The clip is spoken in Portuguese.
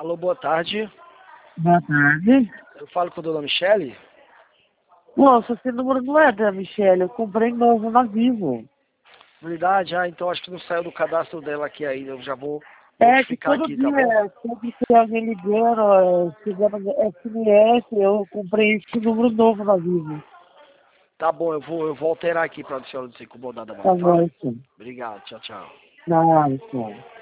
Alô, boa tarde. Boa tarde. Eu falo com a dona Michele? Nossa, esse número não é da Michelle, eu comprei novo na Vivo. Verdade, então acho que não saiu do cadastro dela aqui ainda. Eu já vou É que notificar todo aqui, tá bom? dia, sempre que alguém ligando, chegando SMS, eu comprei esse número novo na Vivo. Tá bom, eu vou alterar aqui pra senhora não ser incomodada Tá mais, tá? bom, sim. Obrigado, tchau, tchau. Não, senhora.